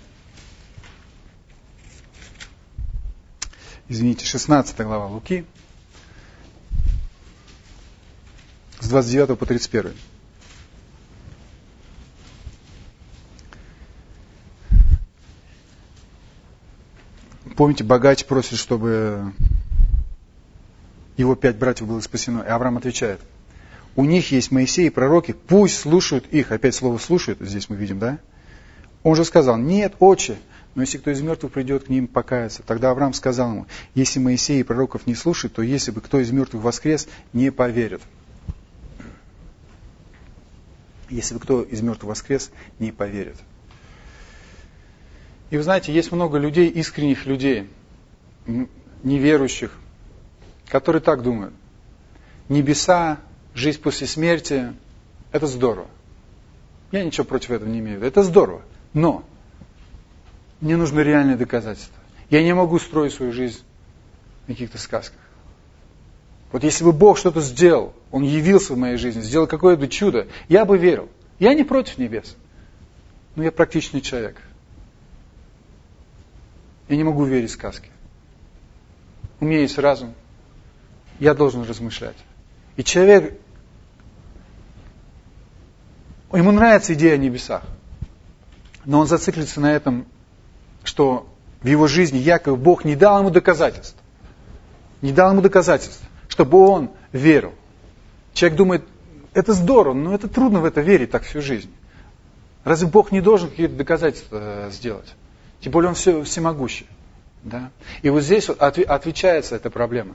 Извините, 16 глава Луки. С 29 по 31. Помните, богач просит, чтобы его 5 братьев было спасено. И Авраам отвечает: у них есть Моисей и пророки, пусть слушают их. Опять слово «слушают» здесь мы видим, да? Он же сказал: нет, отче, но если кто из мертвых придет к ним покаяться. Тогда Авраам сказал ему: если Моисей и пророков не слушают, то если бы кто из мертвых воскрес, не поверит. Если бы кто из мертвых воскрес, не поверит. И вы знаете, есть много людей, искренних людей, неверующих, которые так думают. Небеса, жизнь после смерти – это здорово. Я ничего против этого не имею. Это здорово. Но мне нужны реальные доказательства. Я не могу строить свою жизнь на каких-то сказках. Вот если бы Бог что-то сделал, Он явился в моей жизни, сделал какое-то чудо, я бы верил. Я не против небес, но я практичный человек. Я не могу верить в сказки. У меня есть разум, я должен размышлять. И человек, ему нравится идея о небесах, но он зациклится на этом, что в его жизни якобы Бог не дал ему доказательств. Не дал ему доказательств, чтобы он верил. Человек думает: это здорово, но это трудно в это верить так всю жизнь. Разве Бог не должен какие-то доказательства сделать? Тем более Он всемогущий. Да? И вот здесь вот отвечается эта проблема.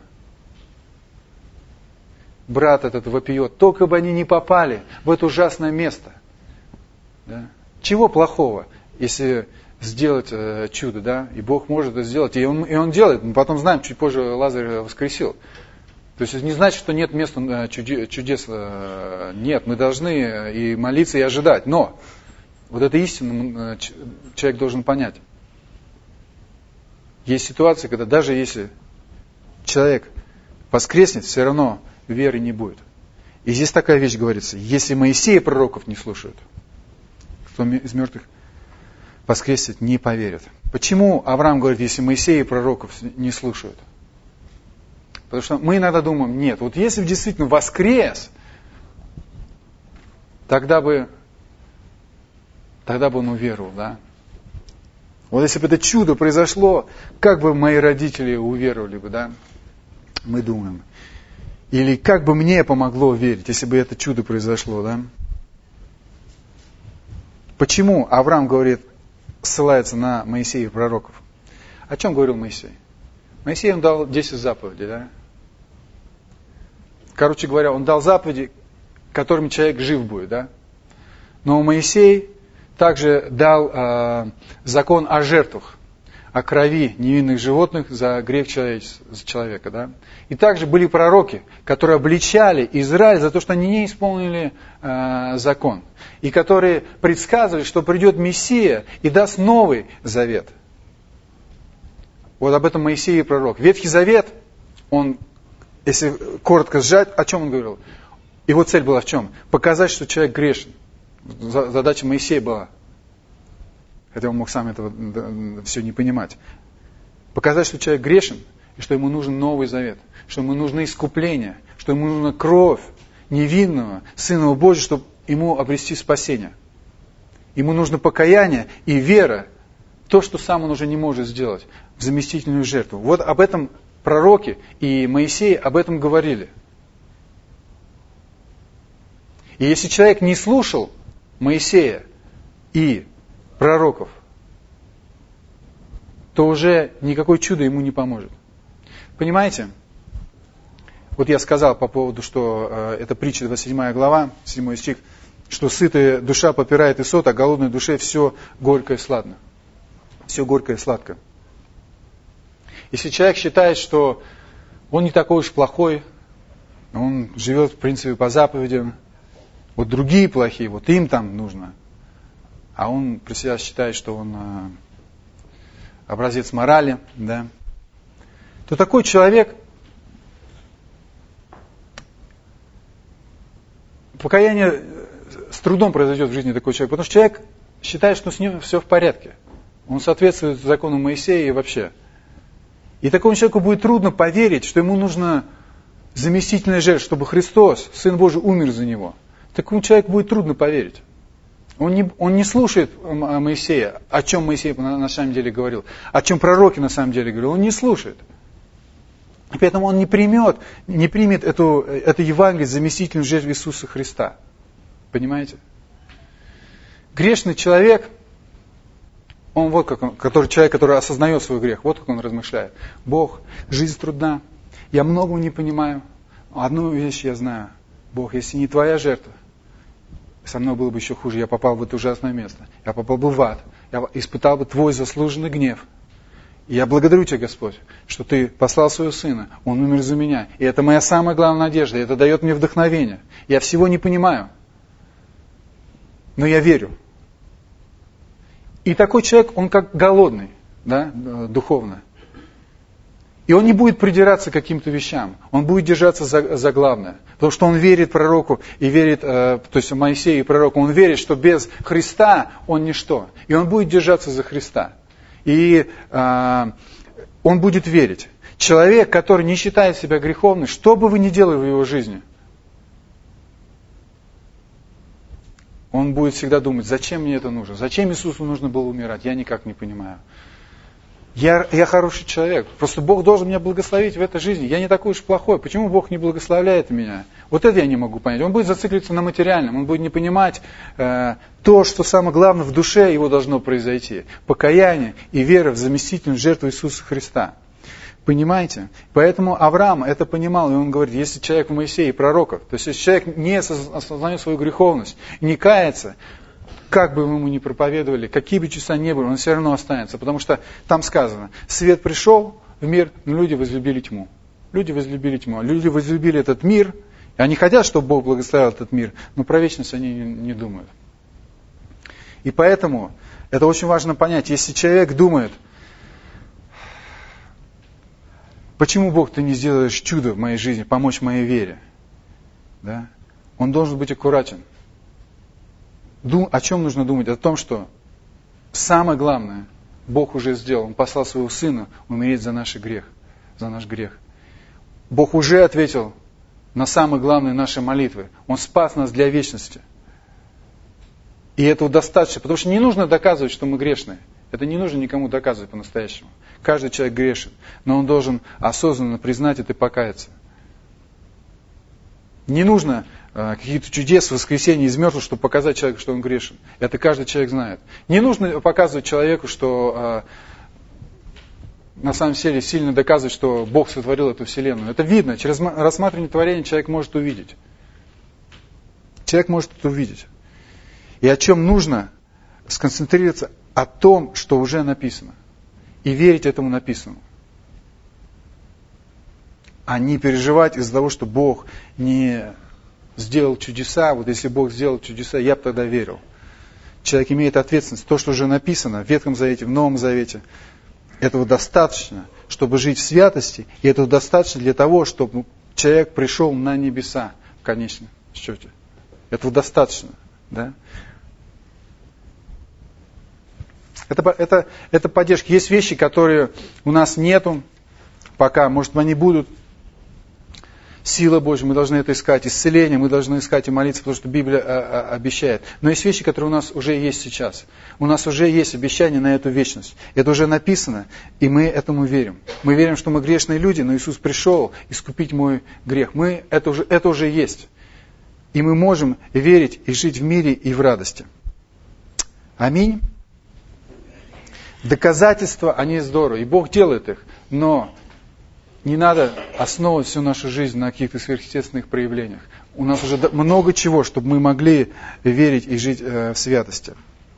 Брат этот вопиет: только бы они не попали в это ужасное место. Да? Чего плохого, если сделать чудо, да? И Бог может это сделать, и он делает. Мы потом знаем, чуть позже Лазаря воскресил. То есть это не значит, что нет места чудес. Нет, мы должны и молиться, и ожидать. Но вот эту истину человек должен понять. Есть ситуации, когда даже если человек воскреснет, все равно веры не будет. И здесь такая вещь говорится: если Моисея и пророков не слушают, кто из мертвых воскреснет, не поверят. Почему Авраам говорит: если Моисея и пророков не слушают? Потому что мы иногда думаем: нет, вот если бы действительно воскрес, тогда бы он уверовал, да? Вот если бы это чудо произошло, как бы мои родители уверовали бы, да? Мы думаем. Или как бы мне помогло верить, если бы это чудо произошло, да? Почему Авраам говорит, ссылается на Моисея и пророков? О чем говорил Моисей? Моисей, он дал 10 заповедей, да? Короче говоря, он дал заповеди, которыми человек жив будет, да? Но Моисей также дал закон о жертвах, о крови невинных животных за грех человека, да? И также были пророки, которые обличали Израиль за то, что они не исполнили закон. И которые предсказывали, что придет Мессия и даст новый завет. Вот об этом Моисей и пророк. Ветхий Завет, он, если коротко сжать, о чем он говорил? Его цель была в чем? Показать, что человек грешен. Задача Моисея была, хотя он мог сам этого все не понимать. Показать, что человек грешен, и что ему нужен Новый Завет, что ему нужно искупление, что ему нужна кровь невинного Сына Божьего, чтобы ему обрести спасение. Ему нужно покаяние и вера, то, что сам он уже не может сделать, в заместительную жертву. Вот об этом пророки и Моисей об этом говорили. И если человек не слушал Моисея и пророков, то уже никакое чудо ему не поможет. Понимаете? Вот я сказал по поводу, что это притча 27 глава, 7 стих, что сытая душа попирает и сот, а голодной душе все горько и сладко. Все горько и сладко. Если человек считает, что он не такой уж плохой, он живет, в принципе, по заповедям, вот другие плохие, вот им там нужно, а он про себя считает, что он образец морали, да, то такой человек, покаяние с трудом произойдет в жизни такого человека, потому что человек считает, что с ним все в порядке. Он соответствует закону Моисея и вообще. И такому человеку будет трудно поверить, что ему нужна заместительная жертва, чтобы Христос, Сын Божий, умер за него. Такому человеку будет трудно поверить. Он не слушает Моисея, о чем Моисей на самом деле говорил, о чем пророки на самом деле говорили. Он не слушает. И поэтому он не примет это Евангелие заместительную жертву Иисуса Христа. Понимаете? Грешный человек, он вот как он, человек, который осознает свой грех, вот как он размышляет. Бог, жизнь трудна, я многого не понимаю, одну вещь я знаю. Бог, если не твоя жертва, со мной было бы еще хуже, я попал в это ужасное место. Я попал бы в ад, я испытал бы твой заслуженный гнев. И я благодарю тебя, Господь, что ты послал своего Сына, Он умер за меня. И это моя самая главная надежда, и это дает мне вдохновение. Я всего не понимаю, но я верю. И такой человек, он как голодный, да, духовно. И он не будет придираться к каким-то вещам. Он будет держаться за главное. Потому что он верит пророку и верит, то есть Моисею и пророку, он верит, что без Христа он ничто. И он будет держаться за Христа. И он будет верить. Человек, который не считает себя греховным, что бы вы ни делали в его жизни, он будет всегда думать, зачем мне это нужно? Зачем Иисусу нужно было умирать? Я никак не понимаю. Я хороший человек. Просто Бог должен меня благословить в этой жизни. Я не такой уж плохой. Почему Бог не благословляет меня? Вот это я не могу понять. Он будет зацикливаться на материальном. Он будет не понимать то, что самое главное в душе его должно произойти. Покаяние и вера в заместительную жертву Иисуса Христа. Понимаете? Поэтому Авраам это понимал. И он говорит, если человек в Моисее и пророков, то есть если человек не осознает свою греховность, не кается, как бы ему ни проповедовали, какие бы чудеса ни были, он все равно останется. Потому что там сказано, свет пришел в мир, но люди возлюбили тьму. Люди возлюбили тьму. Люди возлюбили этот мир, и они хотят, чтобы Бог благословил этот мир, но про вечность они не думают. И поэтому это очень важно понять. Если человек думает, почему Бог, ты не сделаешь чудо в моей жизни, помочь моей вере, да? Он должен быть аккуратен. О чем нужно думать? О том, что самое главное Бог уже сделал. Он послал своего Сына умереть за наш грех. Бог уже ответил на самые главные наши молитвы. Он спас нас для вечности. И этого достаточно. Потому что не нужно доказывать, что мы грешные. Это не нужно никому доказывать по-настоящему. Каждый человек грешен. Но он должен осознанно признать это и покаяться. Не нужно каких-то чудес в воскресенье из мертвых, чтобы показать человеку, что он грешен. Это каждый человек знает. Не нужно показывать человеку, что на самом деле сильно доказывать, что Бог сотворил эту вселенную. Это видно. Через рассматривание творения человек может увидеть. Человек может это увидеть. И о чем нужно сконцентрироваться? О том, что уже написано. И верить этому написанному. А не переживать из-за того, что Бог не сделал чудеса. Вот если Бог сделал чудеса, я бы тогда верил. Человек имеет ответственность. То, что уже написано в Ветхом Завете, в Новом Завете, этого достаточно, чтобы жить в святости. И этого достаточно для того, чтобы человек пришел на небеса в конечном счете. Этого достаточно. Да? Это поддержка. Есть вещи, которые у нас нету пока. Может, они будут. Сила Божья, мы должны это искать. Исцеление мы должны искать и молиться, потому что Библия обещает. Но есть вещи, которые у нас уже есть сейчас. У нас уже есть обещание на эту вечность. Это уже написано, и мы этому верим. Мы верим, что мы грешные люди, но Иисус пришел искупить мой грех. Это уже есть. И мы можем верить и жить в мире и в радости. Аминь. Доказательства, они здорово, и Бог делает их, но не надо основывать всю нашу жизнь на каких-то сверхъестественных проявлениях. У нас уже много чего, чтобы мы могли верить и жить в святости.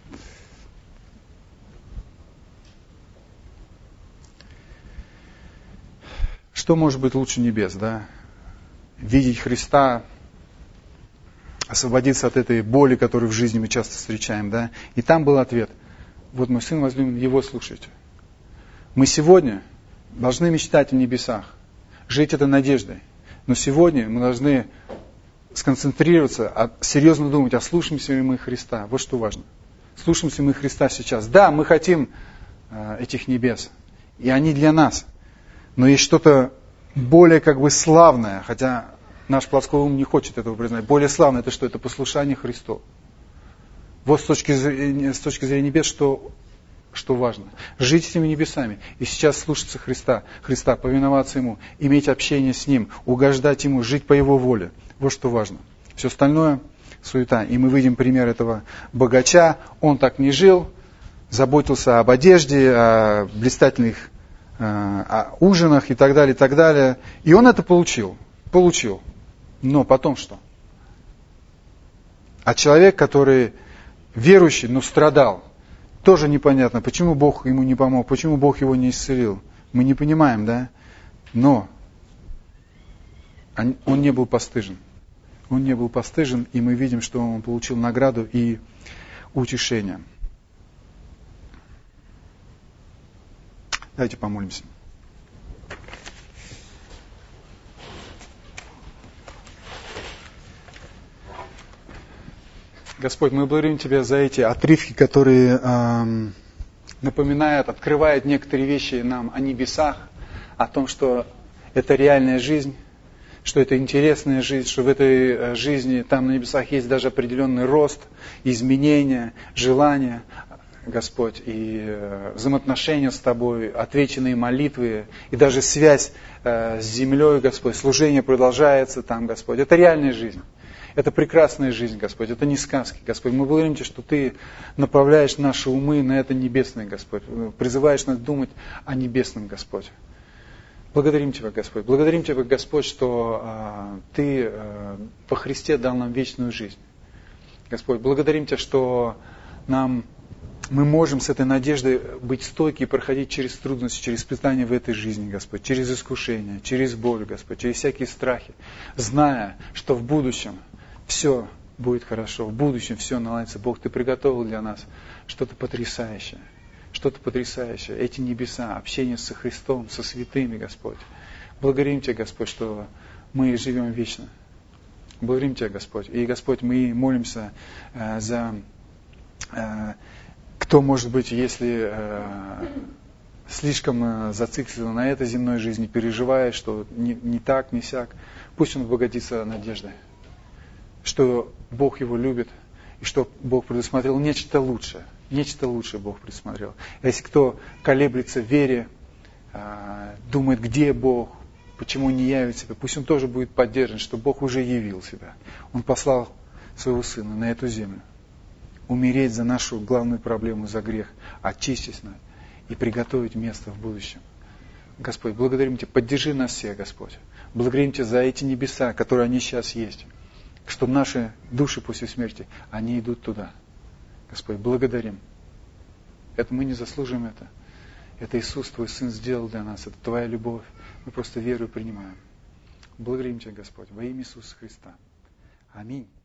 Что может быть лучше небес, да? Видеть Христа, освободиться от этой боли, которую в жизни мы часто встречаем, да? И там был ответ. Вот мой сын возлюбленный, его слушайте. Мы сегодня должны мечтать о небесах, жить этой надеждой. Но сегодня мы должны сконцентрироваться, серьезно думать, а слушаемся ли мы Христа. Вот что важно. Слушаемся мы Христа сейчас. Да, мы хотим этих небес, и они для нас. Но есть что-то более славное, хотя наш плотской ум не хочет этого признать. Более славное это что? Это послушание Христу. Вот с точки зрения небес, что важно. Жить этими небесами. И сейчас слушаться Христа, повиноваться Ему, иметь общение с Ним, угождать Ему, жить по Его воле. Вот что важно. Все остальное суета. И мы видим пример этого богача. Он так не жил, заботился об одежде, о блистательных о ужинах и так далее, и так далее. И он это получил. Но потом что? А человек, который верующий, но страдал, тоже непонятно, почему Бог ему не помог, почему Бог его не исцелил. Мы не понимаем, да? Но он не был постыжен. Он не был постыжен, и мы видим, что он получил награду и утешение. Давайте помолимся. Господь, мы благодарим Тебя за эти отрывки, которые напоминают, открывают некоторые вещи нам о небесах, о том, что это реальная жизнь, что это интересная жизнь, что в этой жизни там на небесах есть даже определенный рост, изменения, желания, Господь, и взаимоотношения с Тобой, отвеченные молитвы, и даже связь с землей, Господь, служение продолжается там, Господь. Это реальная жизнь. Это прекрасная жизнь, Господь, это не сказки, Господь. Мы благодарим Тебя, что Ты направляешь наши умы на это небесное, Господь. Призываешь нас думать о небесном, Господь. Благодарим Тебя, Господь. Благодарим Тебя, Господь, что Ты во Христе дал нам вечную жизнь. Господь, благодарим Тебя, что мы можем с этой надеждой быть стойки и проходить через трудности, через испытания в этой жизни, Господь, через искушения, через боль, Господь, через всякие страхи, зная, что в будущем все будет хорошо, в будущем все наладится. Бог, Ты приготовил для нас что-то потрясающее. Эти небеса, общение со Христом, со святыми, Господь. Благодарим Тебя, Господь, что мы живем вечно. Благодарим Тебя, Господь. И, Господь, мы молимся за... Кто, может быть, если слишком зациклен на этой земной жизни, переживает, что не так, не сяк, пусть он обогатится надеждой, что Бог его любит, и что Бог предусмотрел нечто лучшее Бог предусмотрел. А если кто колеблется в вере, думает, где Бог, почему не явит себя, пусть он тоже будет поддержан, что Бог уже явил себя. Он послал своего Сына на эту землю. Умереть за нашу главную проблему, за грех, очистить нас и приготовить место в будущем Господь, благодарим Тебя, поддержи нас всех, Господь. Благодарим Тебя за эти небеса, которые они сейчас есть. Чтобы наши души после смерти, они идут туда. Господь, благодарим. Это мы не заслужим это. Это Иисус, Твой Сын, сделал для нас. Это Твоя любовь. Мы просто верою принимаем. Благодарим Тебя, Господь, во имя Иисуса Христа. Аминь.